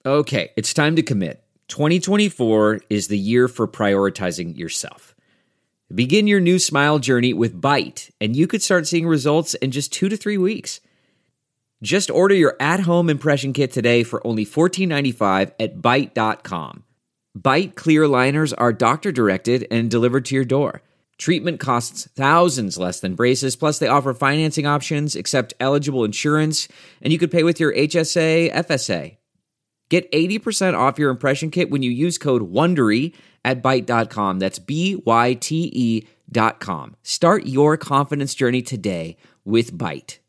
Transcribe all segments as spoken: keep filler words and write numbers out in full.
Okay, it's time to commit. twenty twenty-four is the year for prioritizing yourself. Begin your new smile journey with Byte, and you could start seeing results in just two to three weeks. Just order your at-home impression kit today for only fourteen ninety-five at byte dot com. Byte clear aligners are doctor-directed and delivered to your door. Treatment costs thousands less than braces, plus they offer financing options, accept eligible insurance, and you could pay with your H S A, F S A. Get eighty percent off your impression kit when you use code WONDERY at byte dot com. That's B Y T E dot com. Start your confidence journey today with Byte.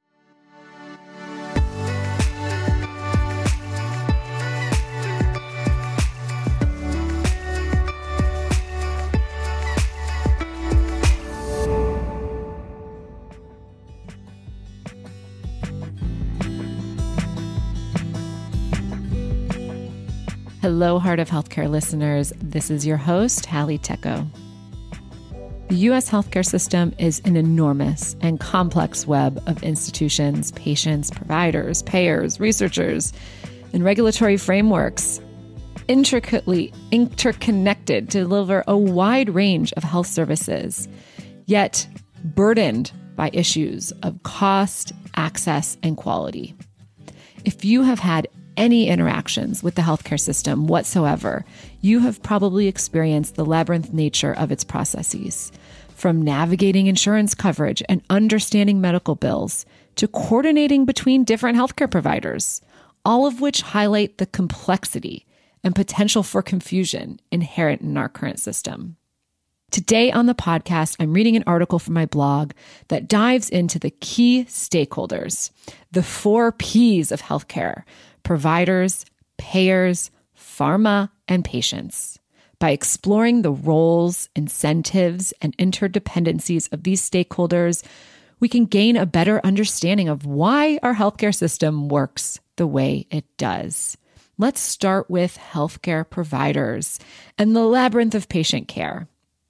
Hello, Heart of Healthcare listeners. This is your host, Hallie Tecco. The U S healthcare system is an enormous and complex web of institutions, patients, providers, payers, researchers, and regulatory frameworks, intricately interconnected to deliver a wide range of health services, yet burdened by issues of cost, access, and quality. If you have had any interactions with the healthcare system whatsoever, you have probably experienced the labyrinth nature of its processes, from navigating insurance coverage and understanding medical bills to coordinating between different healthcare providers, all of which highlight the complexity and potential for confusion inherent in our current system. Today on the podcast, I'm reading an article from my blog that dives into the key stakeholders, the four P's of healthcare: providers, payers, pharma, and patients. By exploring the roles, incentives, and interdependencies of these stakeholders, we can gain a better understanding of why our healthcare system works the way it does. Let's start with healthcare providers and the labyrinth of patient care.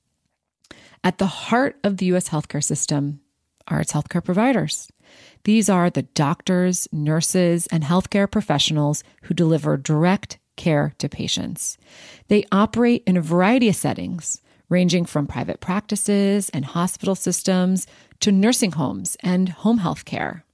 At the heart of the U S healthcare system are its healthcare providers. These are the doctors, nurses, and healthcare professionals who deliver direct care to patients. They operate in a variety of settings, ranging from private practices and hospital systems to nursing homes and home health care.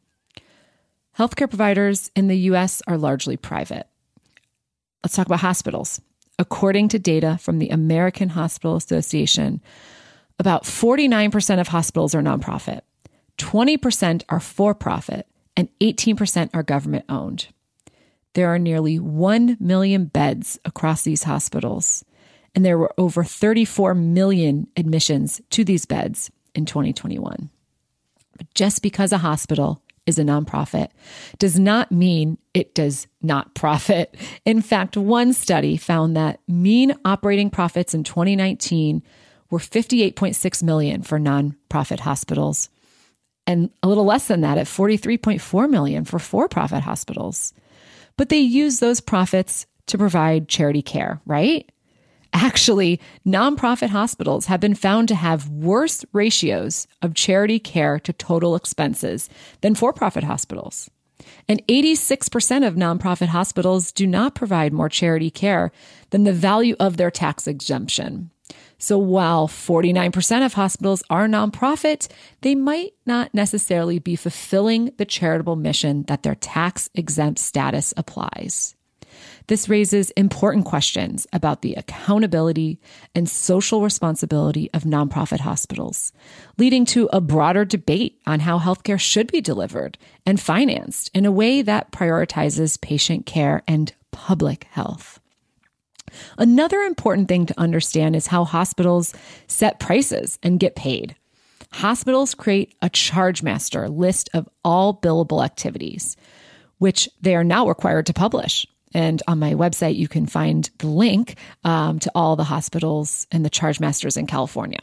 Healthcare providers in the U S are largely private. Let's talk about hospitals. According to data from the American Hospital Association, about forty-nine percent of hospitals are nonprofit. twenty percent are for-profit, and eighteen percent are government-owned. There are nearly one million beds across these hospitals, and there were over thirty-four million admissions to these beds in twenty twenty-one. But just because a hospital is a nonprofit does not mean it does not profit. In fact, one study found that mean operating profits in twenty nineteen were fifty-eight point six million dollars for nonprofit hospitals, and a little less than that at forty-three point four million dollars for for-profit hospitals. But they use those profits to provide charity care, right? Actually, nonprofit hospitals have been found to have worse ratios of charity care to total expenses than for-profit hospitals. And eighty-six percent of nonprofit hospitals do not provide more charity care than the value of their tax exemption. So while forty-nine percent of hospitals are nonprofit, they might not necessarily be fulfilling the charitable mission that their tax-exempt status applies. This raises important questions about the accountability and social responsibility of nonprofit hospitals, leading to a broader debate on how healthcare should be delivered and financed in a way that prioritizes patient care and public health. Another important thing to understand is how hospitals set prices and get paid. Hospitals create a charge master list of all billable activities, which they are now required to publish. And on my website, you can find the link um, to all the hospitals and the charge masters in California.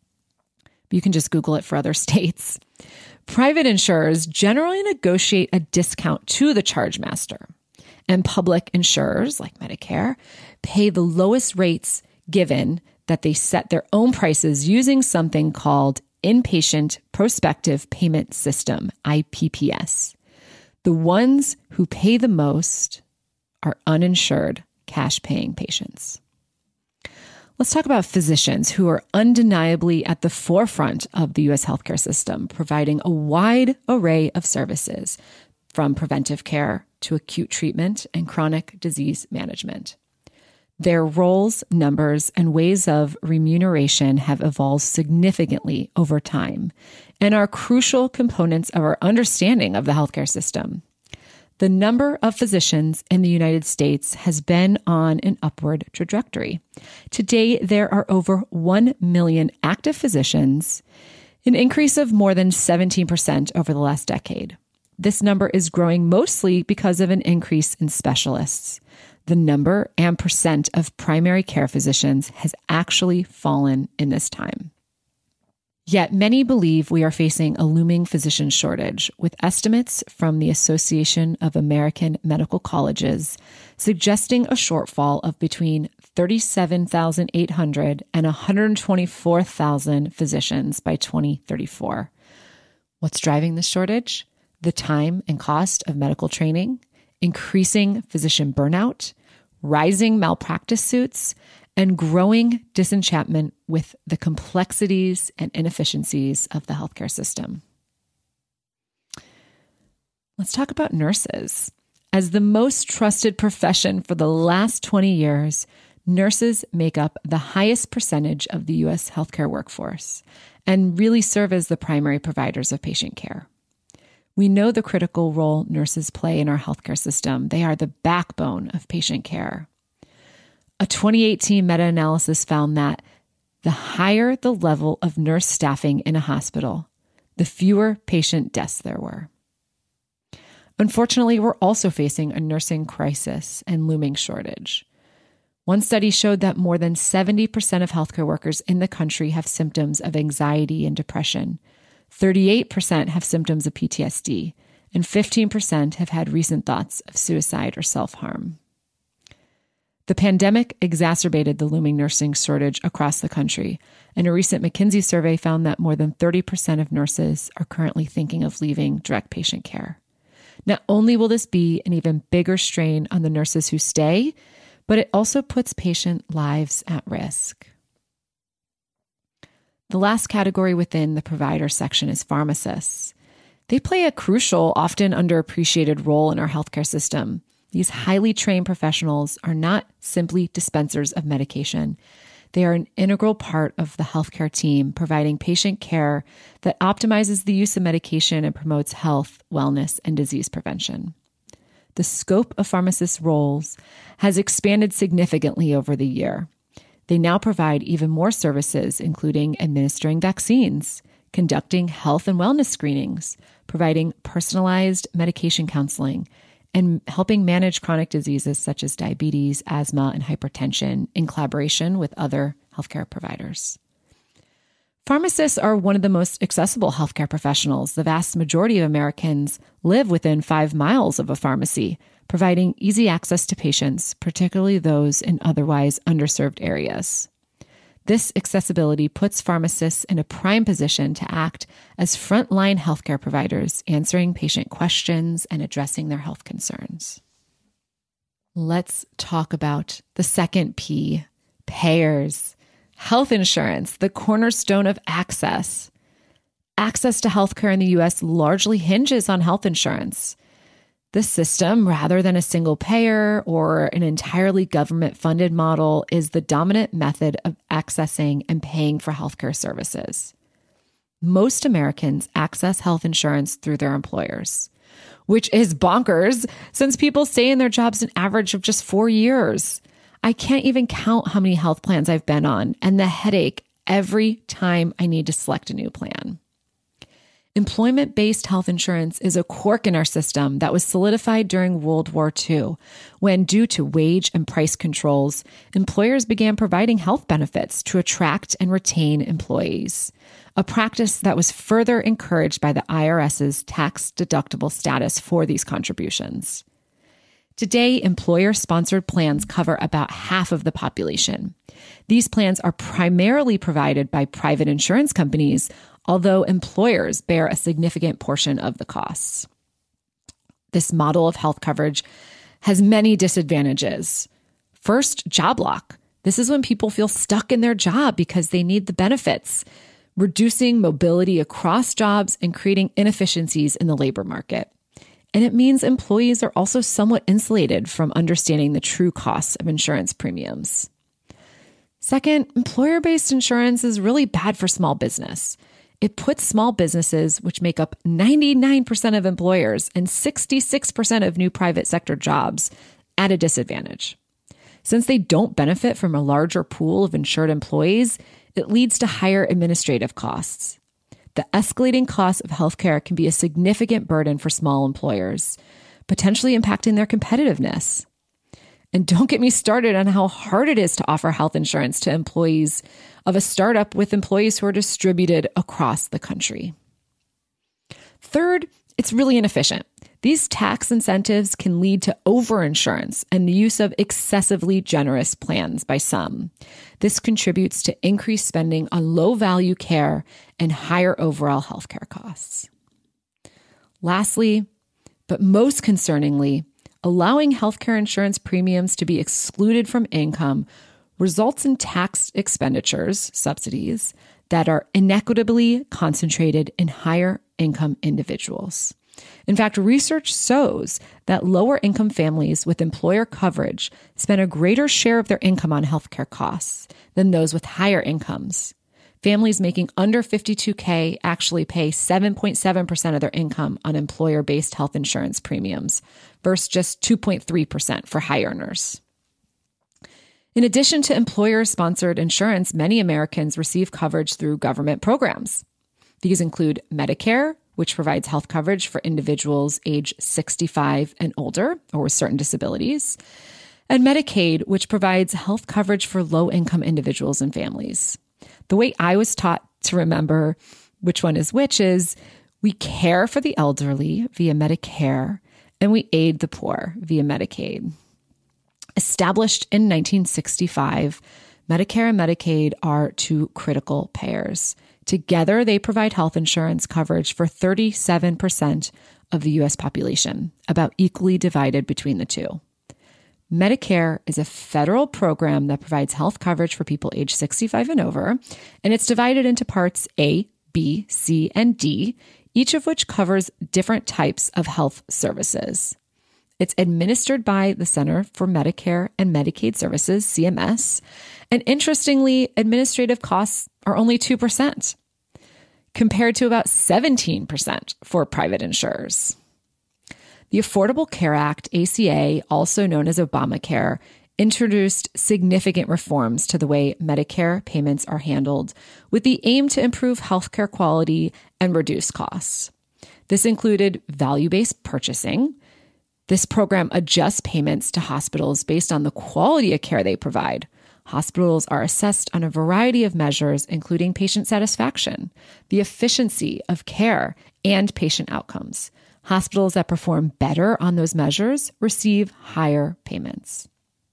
You can just Google it for other states. Private insurers generally negotiate a discount to the charge master, and public insurers, like Medicare, pay the lowest rates given that they set their own prices using something called Inpatient Prospective Payment System, I P P S. The ones who pay the most are uninsured, cash-paying patients. Let's talk about physicians who are undeniably at the forefront of the U S healthcare system, providing a wide array of services, from preventive care to acute treatment and chronic disease management. Their roles, numbers, and ways of remuneration have evolved significantly over time and are crucial components of our understanding of the healthcare system. The number of physicians in the United States has been on an upward trajectory. Today, there are over one million active physicians, an increase of more than seventeen percent over the last decade. This number is growing mostly because of an increase in specialists. The number and percent of primary care physicians has actually fallen in this time. Yet many believe we are facing a looming physician shortage, with estimates from the Association of American Medical Colleges suggesting a shortfall of between thirty-seven thousand eight hundred and one hundred twenty-four thousand physicians by twenty thirty-four. What's driving this shortage? The time and cost of medical training, increasing physician burnout, rising malpractice suits, and growing disenchantment with the complexities and inefficiencies of the healthcare system. Let's talk about nurses. As the most trusted profession for the last twenty years, nurses make up the highest percentage of the U S healthcare workforce and really serve as the primary providers of patient care. We know the critical role nurses play in our healthcare system. They are the backbone of patient care. A twenty eighteen meta-analysis found that the higher the level of nurse staffing in a hospital, the fewer patient deaths there were. Unfortunately, we're also facing a nursing crisis and looming shortage. One study showed that more than seventy percent of healthcare workers in the country have symptoms of anxiety and depression. thirty-eight percent have symptoms of P T S D, and fifteen percent have had recent thoughts of suicide or self-harm. The pandemic exacerbated the looming nursing shortage across the country, and a recent McKinsey survey found that more than thirty percent of nurses are currently thinking of leaving direct patient care. Not only will this be an even bigger strain on the nurses who stay, but it also puts patient lives at risk. The last category within the provider section is pharmacists. They play a crucial, often underappreciated role in our healthcare system. These highly trained professionals are not simply dispensers of medication. They are an integral part of the healthcare team, providing patient care that optimizes the use of medication and promotes health, wellness, and disease prevention. The scope of pharmacists' roles has expanded significantly over the year. They now provide even more services, including administering vaccines, conducting health and wellness screenings, providing personalized medication counseling, and helping manage chronic diseases such as diabetes, asthma, and hypertension in collaboration with other healthcare providers. Pharmacists are one of the most accessible healthcare professionals. The vast majority of Americans live within five miles of a pharmacy, providing easy access to patients, particularly those in otherwise underserved areas. This accessibility puts pharmacists in a prime position to act as frontline healthcare providers, answering patient questions and addressing their health concerns. Let's talk about the second P, payers. Health insurance, the cornerstone of access. Access to healthcare in the U S largely hinges on health insurance. This system, rather than a single payer or an entirely government-funded model, is the dominant method of accessing and paying for healthcare services. Most Americans access health insurance through their employers, which is bonkers since people stay in their jobs an average of just four years. I can't even count how many health plans I've been on and the headache every time I need to select a new plan. Employment-based health insurance is a quirk in our system that was solidified during World War Two, when, due to wage and price controls, employers began providing health benefits to attract and retain employees, a practice that was further encouraged by the I R S's tax-deductible status for these contributions. Today, employer-sponsored plans cover about half of the population. These plans are primarily provided by private insurance companies, although employers bear a significant portion of the costs. This model of health coverage has many disadvantages. First, job lock. This is when people feel stuck in their job because they need the benefits, reducing mobility across jobs and creating inefficiencies in the labor market. And it means employees are also somewhat insulated from understanding the true costs of insurance premiums. Second, employer-based insurance is really bad for small business. It puts small businesses, which make up ninety-nine percent of employers and sixty-six percent of new private sector jobs, at a disadvantage. Since they don't benefit from a larger pool of insured employees, it leads to higher administrative costs. The escalating cost of healthcare can be a significant burden for small employers, potentially impacting their competitiveness. And don't get me started on how hard it is to offer health insurance to employees of a startup with employees who are distributed across the country. Third, it's really inefficient. These tax incentives can lead to overinsurance and the use of excessively generous plans by some. This contributes to increased spending on low-value care and higher overall healthcare costs. Lastly, but most concerningly, allowing healthcare insurance premiums to be excluded from income results in tax expenditures, subsidies, that are inequitably concentrated in higher income individuals. In fact, research shows that lower income families with employer coverage spend a greater share of their income on healthcare costs than those with higher incomes. Families making under fifty-two K actually pay seven point seven percent of their income on employer-based health insurance premiums versus just two point three percent for high earners. In addition to employer-sponsored insurance, many Americans receive coverage through government programs. These include Medicare, which provides health coverage for individuals age sixty-five and older or with certain disabilities, and Medicaid, which provides health coverage for low-income individuals and families. The way I was taught to remember which one is which is we care for the elderly via Medicare, and we aid the poor via Medicaid. Established in nineteen sixty-five, Medicare and Medicaid are two critical payers. Together, they provide health insurance coverage for thirty-seven percent of the U S population, about equally divided between the two. Medicare is a federal program that provides health coverage for people age sixty-five and over, and it's divided into parts A, B, C, and D, each of which covers different types of health services. It's administered by the Center for Medicare and Medicaid Services, C M S, and interestingly, administrative costs are only two percent, compared to about seventeen percent for private insurers. The Affordable Care Act, A C A, also known as Obamacare, introduced significant reforms to the way Medicare payments are handled with the aim to improve healthcare quality and reduce costs. This included value-based purchasing. This program adjusts payments to hospitals based on the quality of care they provide. Hospitals are assessed on a variety of measures, including patient satisfaction, the efficiency of care, and patient outcomes. Hospitals that perform better on those measures receive higher payments.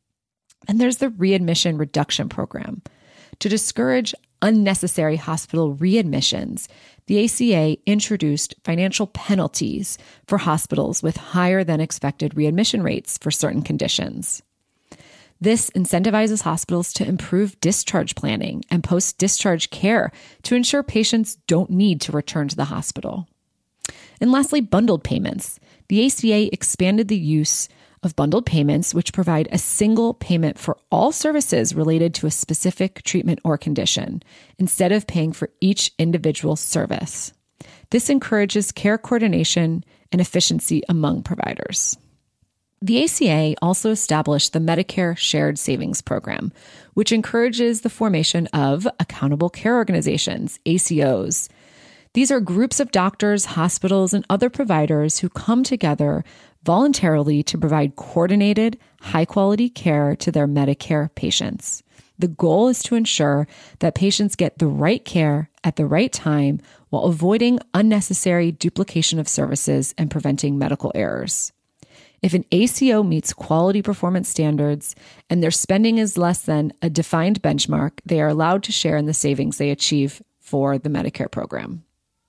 And there's the Readmission Reduction Program. To discourage unnecessary hospital readmissions, the A C A introduced financial penalties for hospitals with higher than expected readmission rates for certain conditions. This incentivizes hospitals to improve discharge planning and post-discharge care to ensure patients don't need to return to the hospital. And lastly, bundled payments. The A C A expanded the use of bundled payments, which provide a single payment for all services related to a specific treatment or condition, instead of paying for each individual service. This encourages care coordination and efficiency among providers. The A C A also established the Medicare Shared Savings Program, which encourages the formation of accountable care organizations, A C Os. These are groups of doctors, hospitals, and other providers who come together voluntarily to provide coordinated, high-quality care to their Medicare patients. The goal is to ensure that patients get the right care at the right time while avoiding unnecessary duplication of services and preventing medical errors. If an A C O meets quality performance standards and their spending is less than a defined benchmark, they are allowed to share in the savings they achieve for the Medicare program.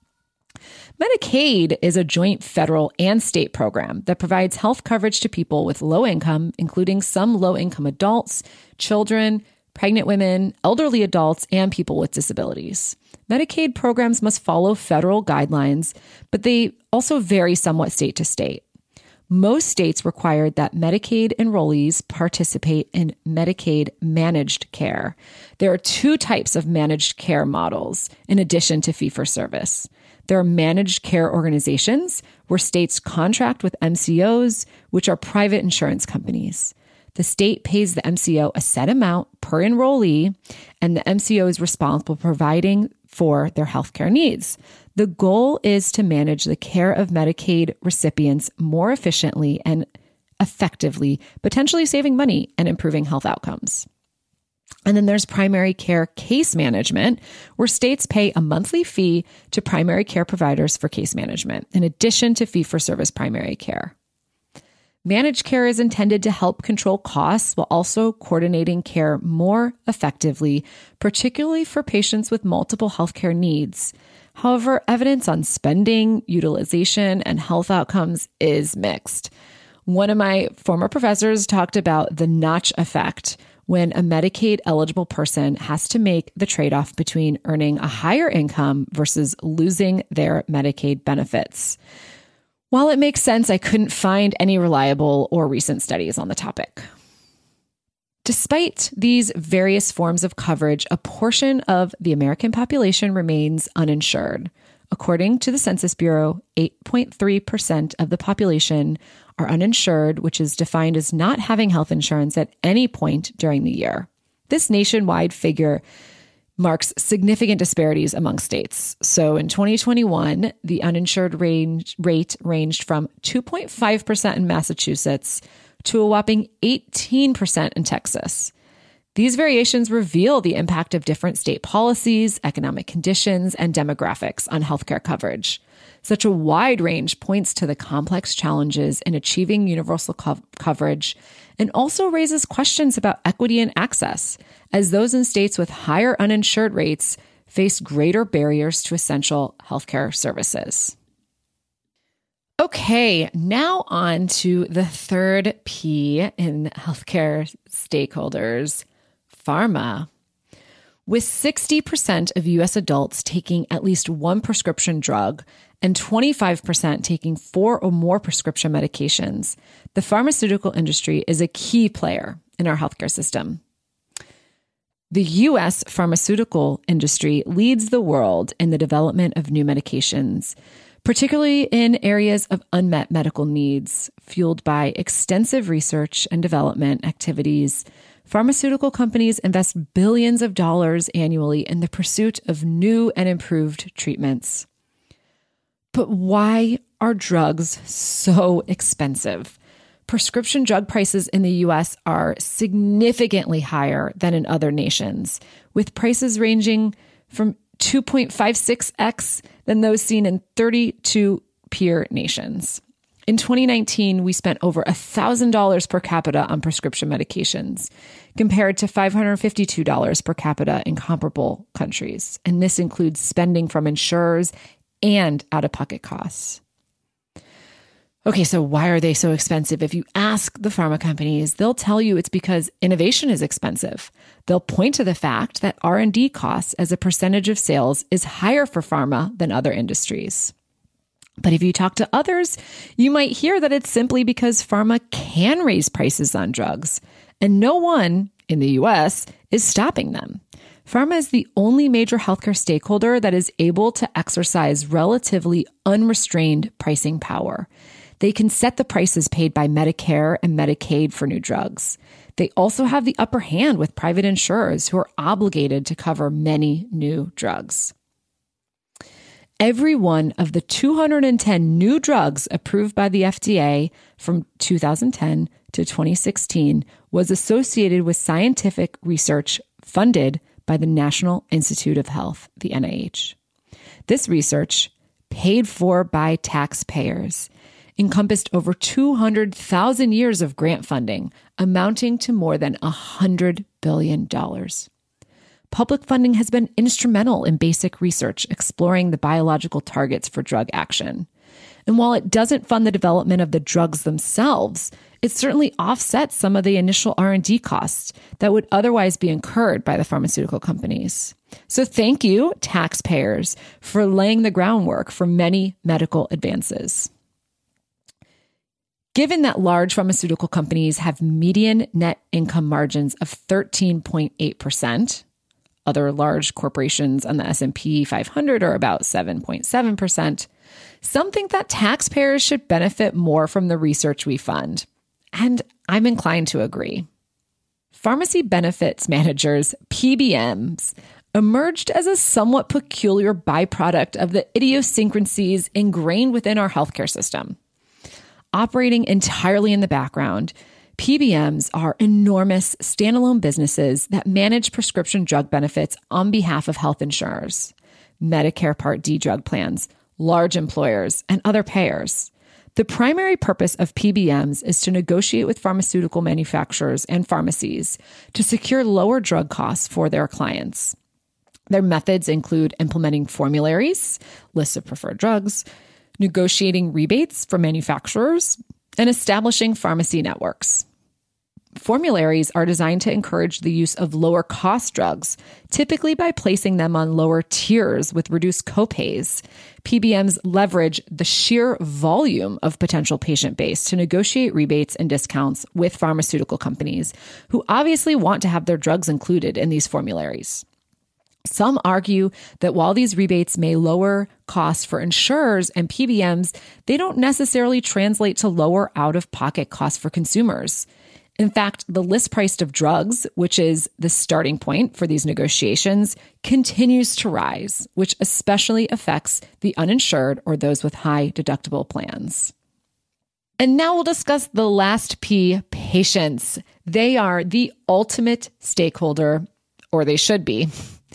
Medicaid is a joint federal and state program that provides health coverage to people with low income, including some low-income adults, children, pregnant women, elderly adults, and people with disabilities. Medicaid programs must follow federal guidelines, but they also vary somewhat state to state. Most states required that Medicaid enrollees participate in Medicaid managed care. There are two types of managed care models, in addition to fee-for-service. There are managed care organizations, where states contract with M C Os, which are private insurance companies. The state pays the M C O a set amount per enrollee, and the M C O is responsible for providing for their healthcare needs. The goal is to manage the care of Medicaid recipients more efficiently and effectively, potentially saving money and improving health outcomes. And then there's primary care case management, where states pay a monthly fee to primary care providers for case management, in addition to fee-for-service primary care. Managed care is intended to help control costs while also coordinating care more effectively, particularly for patients with multiple healthcare needs. However, evidence on spending, utilization, and health outcomes is mixed. One of my former professors talked about the notch effect when a Medicaid-eligible person has to make the trade-off between earning a higher income versus losing their Medicaid benefits. While it makes sense, I couldn't find any reliable or recent studies on the topic. Despite these various forms of coverage, a portion of the American population remains uninsured. According to the Census Bureau, eight point three percent of the population are uninsured, which is defined as not having health insurance at any point during the year. This nationwide figure marks significant disparities among states. So in twenty twenty-one, the uninsured range, rate ranged from two point five percent in Massachusetts to a whopping eighteen percent in Texas. These variations reveal the impact of different state policies, economic conditions, and demographics on healthcare coverage. Such a wide range points to the complex challenges in achieving universal co- coverage and also raises questions about equity and access, as those in states with higher uninsured rates face greater barriers to essential healthcare services. Okay, now on to the third P in healthcare stakeholders, pharma. With sixty percent of U S adults taking at least one prescription drug and twenty-five percent taking four or more prescription medications, the pharmaceutical industry is a key player in our healthcare system. The U S pharmaceutical industry leads the world in the development of new medications, particularly in areas of unmet medical needs, fueled by extensive research and development activities. Pharmaceutical companies invest billions of dollars annually in the pursuit of new and improved treatments. But why are drugs so expensive? Prescription drug prices in the U S are significantly higher than in other nations, with prices ranging from two point five six x than those seen in thirty-two peer nations. In twenty nineteen, we spent over one thousand dollars per capita on prescription medications, compared to five hundred fifty-two dollars per capita in comparable countries. And this includes spending from insurers and out-of-pocket costs. Okay, so why are they so expensive? If you ask the pharma companies, they'll tell you it's because innovation is expensive. They'll point to the fact that R and D costs as a percentage of sales is higher for pharma than other industries. But if you talk to others, you might hear that it's simply because pharma can raise prices on drugs, and no one in the U S is stopping them. Pharma is the only major healthcare stakeholder that is able to exercise relatively unrestrained pricing power. They can set the prices paid by Medicare and Medicaid for new drugs. They also have the upper hand with private insurers who are obligated to cover many new drugs. Every one of the two hundred ten new drugs approved by the F D A from two thousand ten to twenty sixteen was associated with scientific research funded by the National Institute of Health, the N I H. This research, paid for by taxpayers, encompassed over two hundred thousand years of grant funding, amounting to more than one hundred billion dollars. public funding has been instrumental in basic research exploring the biological targets for drug action. And while it doesn't fund the development of the drugs themselves, it certainly offsets some of the initial R and D costs that would otherwise be incurred by the pharmaceutical companies. So thank you, taxpayers, for laying the groundwork for many medical advances. Given that large pharmaceutical companies have median net income margins of thirteen point eight percent, other large corporations on the S and P five hundred are about seven point seven percent, some think that taxpayers should benefit more from the research we fund. And I'm inclined to agree. Pharmacy benefits managers, P B Ms, emerged as a somewhat peculiar byproduct of the idiosyncrasies ingrained within our healthcare system. Operating entirely in the background, P B Ms are enormous standalone businesses that manage prescription drug benefits on behalf of health insurers, Medicare Part D drug plans, large employers, and other payers. The primary purpose of P B Ms is to negotiate with pharmaceutical manufacturers and pharmacies to secure lower drug costs for their clients. Their methods include implementing formularies, lists of preferred drugs, negotiating rebates for manufacturers, and establishing pharmacy networks. Formularies are designed to encourage the use of lower cost drugs, typically by placing them on lower tiers with reduced copays. P B Ms leverage the sheer volume of potential patient base to negotiate rebates and discounts with pharmaceutical companies who obviously want to have their drugs included in these formularies. Some argue that while these rebates may lower costs for insurers and P B Ms, they don't necessarily translate to lower out-of-pocket costs for consumers. In fact, the list price of drugs, which is the starting point for these negotiations, continues to rise, which especially affects the uninsured or those with high deductible plans. And now we'll discuss the last P, patients. They are the ultimate stakeholder, or they should be.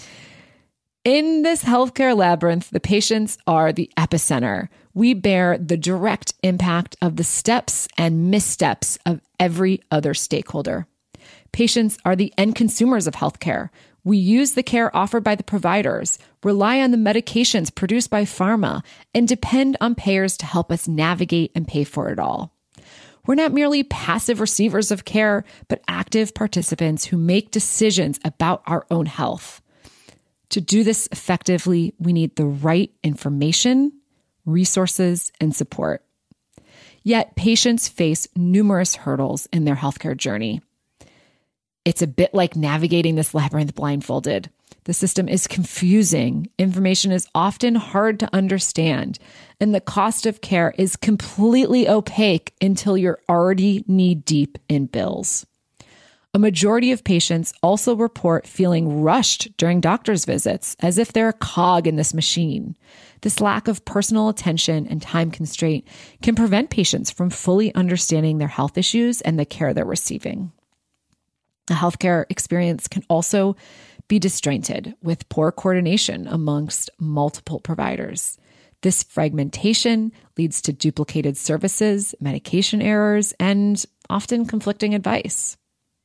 In this healthcare labyrinth, the patients are the epicenter. We bear the direct impact of the steps and missteps of every other stakeholder. Patients are the end consumers of healthcare. We use the care offered by the providers, rely on the medications produced by pharma, and depend on payers to help us navigate and pay for it all. We're not merely passive receivers of care, but active participants who make decisions about our own health. To do this effectively, we need the right information, resources, and support. Yet patients face numerous hurdles in their healthcare journey. It's a bit like navigating this labyrinth blindfolded. The system is confusing, information is often hard to understand, and the cost of care is completely opaque until you're already knee-deep in bills. A majority of patients also report feeling rushed during doctor's visits, as if they're a cog in this machine. This lack of personal attention and time constraint can prevent patients from fully understanding their health issues and the care they're receiving. The healthcare experience can also be disjointed with poor coordination amongst multiple providers. This fragmentation leads to duplicated services, medication errors, and often conflicting advice.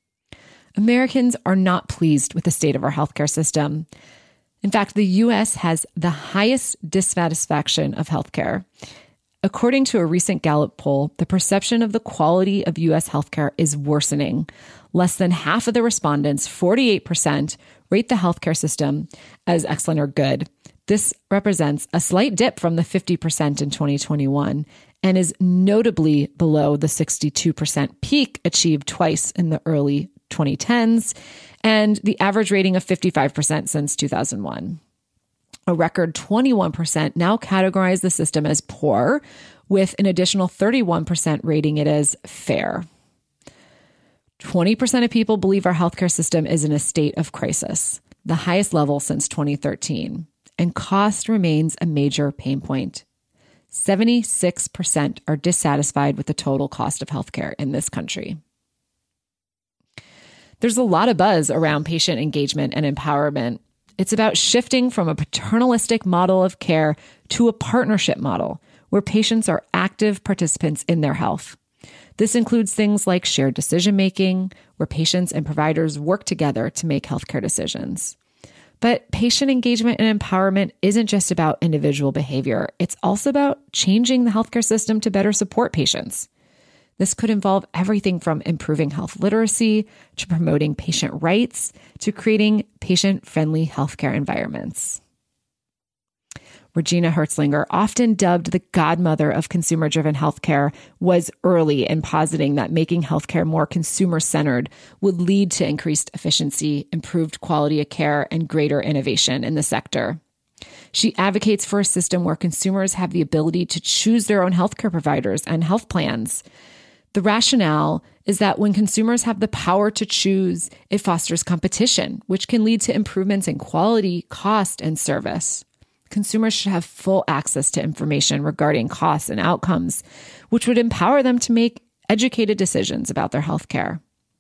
Americans are not pleased with the state of our healthcare system. In fact, the U S has the highest dissatisfaction of healthcare. According to a recent Gallup poll, the perception of the quality of U S healthcare is worsening. Less than half of the respondents, forty-eight percent, rate the healthcare system as excellent or good. This represents a slight dip from the fifty percent in twenty twenty-one and is notably below the sixty-two percent peak achieved twice in the early twenty tens and the average rating of fifty-five percent since two thousand one. A record twenty-one percent now categorize the system as poor, with an additional thirty-one percent rating it as fair. twenty percent of people believe our healthcare system is in a state of crisis, the highest level since twenty thirteen, and cost remains a major pain point. seventy-six percent are dissatisfied with the total cost of healthcare in this country. There's a lot of buzz around patient engagement and empowerment. It's about shifting from a paternalistic model of care to a partnership model where patients are active participants in their health. This includes things like shared decision-making, where patients and providers work together to make healthcare decisions. But patient engagement and empowerment isn't just about individual behavior. It's also about changing the healthcare system to better support patients. This could involve everything from improving health literacy to promoting patient rights to creating patient-friendly healthcare environments. Regina Hertzlinger, often dubbed the godmother of consumer-driven healthcare, was early in positing that making healthcare more consumer-centered would lead to increased efficiency, improved quality of care, and greater innovation in the sector. She advocates for a system where consumers have the ability to choose their own healthcare providers and health plans. The rationale is that when consumers have the power to choose, it fosters competition, which can lead to improvements in quality, cost, and service. Consumers should have full access to information regarding costs and outcomes, which would empower them to make educated decisions about their healthcare.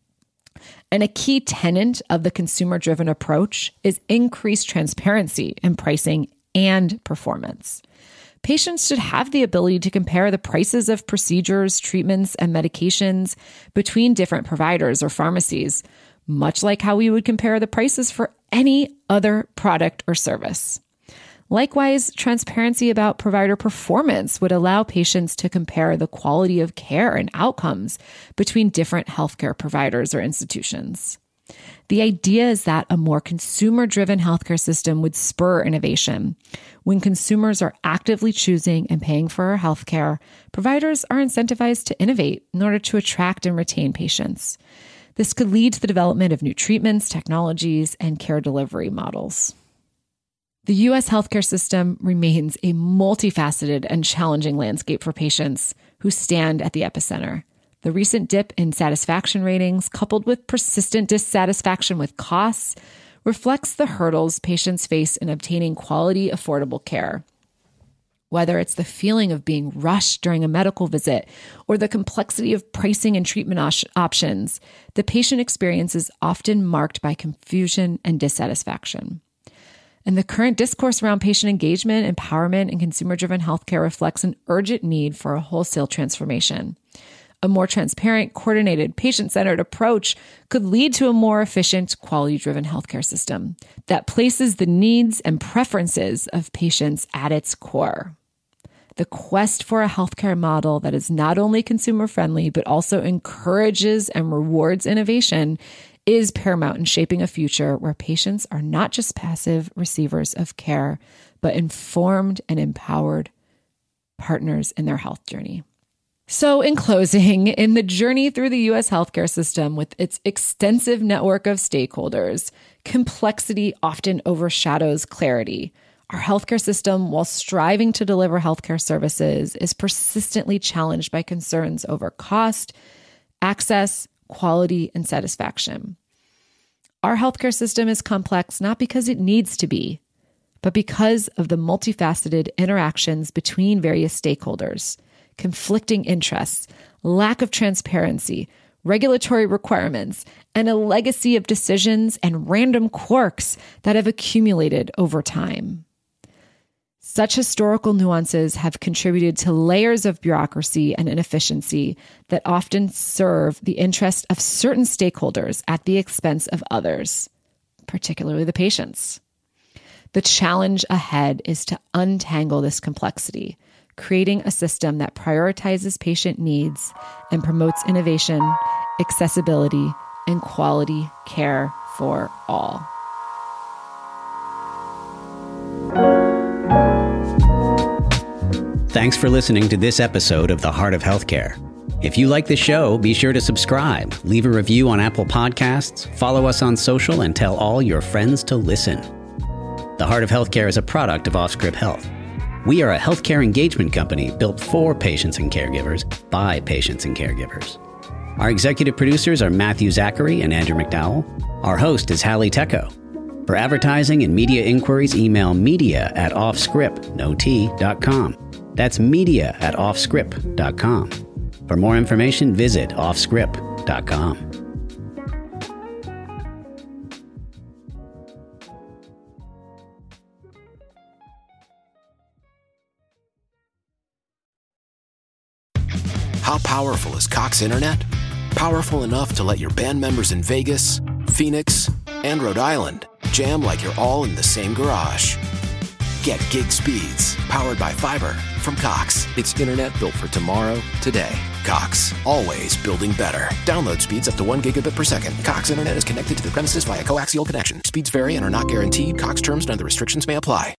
And a key tenet of the consumer-driven approach is increased transparency in pricing and performance. Patients should have the ability to compare the prices of procedures, treatments, and medications between different providers or pharmacies, much like how we would compare the prices for any other product or service. Likewise, transparency about provider performance would allow patients to compare the quality of care and outcomes between different healthcare providers or institutions. The idea is that a more consumer-driven healthcare system would spur innovation. When consumers are actively choosing and paying for our healthcare, providers are incentivized to innovate in order to attract and retain patients. This could lead to the development of new treatments, technologies, and care delivery models. The U S healthcare system remains a multifaceted and challenging landscape for patients who stand at the epicenter. The recent dip in satisfaction ratings, coupled with persistent dissatisfaction with costs, reflects the hurdles patients face in obtaining quality, affordable care. Whether it's the feeling of being rushed during a medical visit or the complexity of pricing and treatment op- options, the patient experience is often marked by confusion and dissatisfaction. And the current discourse around patient engagement, empowerment, and consumer-driven healthcare reflects an urgent need for a wholesale transformation. A more transparent, coordinated, patient-centered approach could lead to a more efficient, quality-driven healthcare system that places the needs and preferences of patients at its core. The quest for a healthcare model that is not only consumer-friendly, but also encourages and rewards innovation is paramount in shaping a future where patients are not just passive receivers of care, but informed and empowered partners in their health journey. So in closing, in the journey through the U S healthcare system with its extensive network of stakeholders, complexity often overshadows clarity. Our healthcare system, while striving to deliver healthcare services, is persistently challenged by concerns over cost, access, quality, and satisfaction. Our healthcare system is complex not because it needs to be, but because of the multifaceted interactions between various stakeholders, conflicting interests, lack of transparency, regulatory requirements, and a legacy of decisions and random quirks that have accumulated over time. Such historical nuances have contributed to layers of bureaucracy and inefficiency that often serve the interest of certain stakeholders at the expense of others, particularly the patients. The challenge ahead is to untangle this complexity, creating a system that prioritizes patient needs and promotes innovation, accessibility, and quality care for all. Thanks for listening to this episode of The Heart of Healthcare. If you like the show, be sure to subscribe, leave a review on Apple Podcasts, follow us on social, and tell all your friends to listen. The Heart of Healthcare is a product of Offscript Health. We are a healthcare engagement company built for patients and caregivers by patients and caregivers. Our executive producers are Matthew Zachary and Andrew McDowell. Our host is Hallie Tecco. For advertising and media inquiries, email media at offscript dot com. That's media at offscript dot com. For more information, visit offscript dot com. How powerful is Cox Internet? Powerful enough to let your band members in Vegas, Phoenix, and Rhode Island jam like you're all in the same garage. Get gig speeds powered by fiber from Cox. It's internet built for tomorrow, today. Cox, always building better. Download speeds up to one gigabit per second. Cox internet is connected to the premises via coaxial connection. Speeds vary and are not guaranteed. Cox terms and other restrictions may apply.